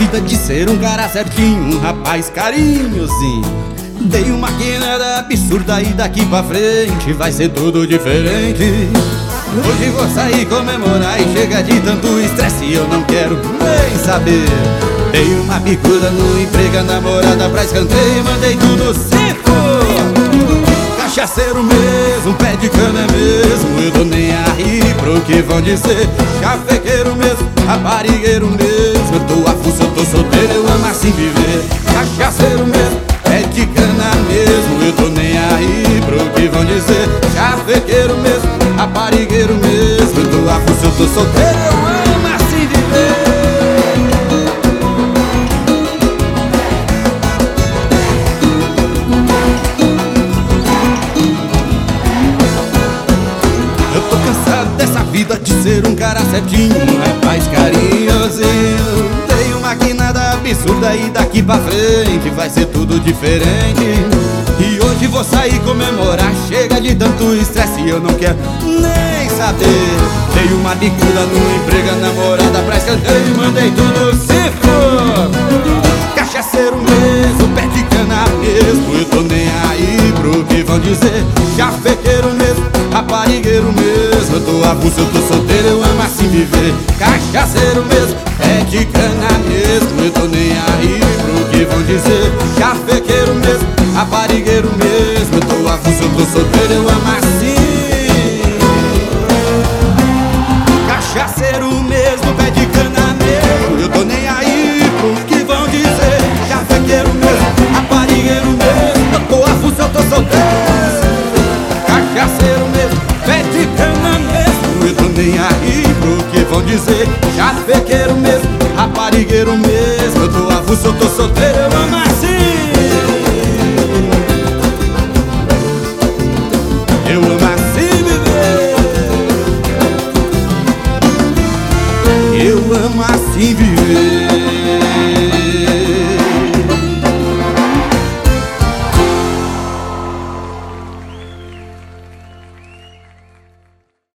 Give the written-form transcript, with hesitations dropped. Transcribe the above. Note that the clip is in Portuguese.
vida de ser um cara certinho, um rapaz carinhosinho. Dei uma guinada absurda e daqui pra frente vai ser tudo diferente. Hoje vou sair comemorar e chega de tanto estresse e eu não quero nem saber. Dei uma bicuda no emprego, a namorada pra escanteio e mandei tudo se for. Cachaceiro mesmo, pé de cana mesmo, eu tô nem aí pro que vão dizer. Chafequeiro mesmo, raparigueiro mesmo, eu tô avulso, eu tô solteiro, eu amo assim viver. Cachaceiro mesmo, pé de cana mesmo, eu tô nem aí pro que vão dizer. Chafequeiro mesmo, raparigueiro mesmo, eu tô avulso, eu tô solteiro, eu amo assim viver. Vida de ser um cara certinho, um rapaz carinhosinho. Dei uma guinada absurda e daqui pra frente vai ser tudo diferente. E hoje vou sair comemorar, chega de tanto estresse e eu não quero nem saber. Dei uma bicuda no emprego, a namorada pra escanteio e mandei tudo se for. Cachaceiro mesmo, pé de cana mesmo, eu tô nem aí pro que vão dizer. Chafequeiro mesmo, raparigueiro mesmo, eu tô avulso, eu tô solteiro, eu amo assim viver. Cachaceiro mesmo, pé de cana mesmo, eu tô nem aí pro que vão dizer. Chafequeiro mesmo, raparigueiro mesmo, eu tô avulso, eu tô solteiro, eu amo assim. Cachaceiro mesmo, pé de cana mesmo, eu tô nem aí pro que vão dizer. Chafequeiro mesmo, raparigueiro mesmo, eu tô avulso, eu tô solteiro. Cachaceiro mesmo, pé de cana mesmo, eu tô nem aí pro que vão dizer. Chafequeiro mesmo, raparigueiro mesmo, eu tô avulso, eu tô solteiro, eu amo assim. Eu amo assim viver. Eu amo assim viver.